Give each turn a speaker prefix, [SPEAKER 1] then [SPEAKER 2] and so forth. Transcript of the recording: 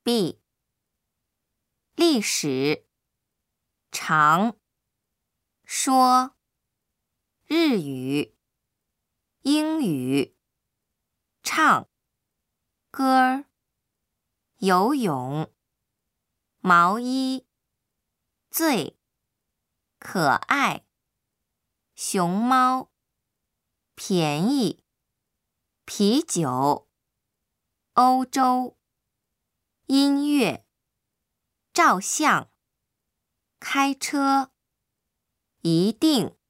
[SPEAKER 1] B. 历史长说日语英语唱歌游泳毛衣醉可爱熊猫便宜啤酒欧洲音乐照相开车一定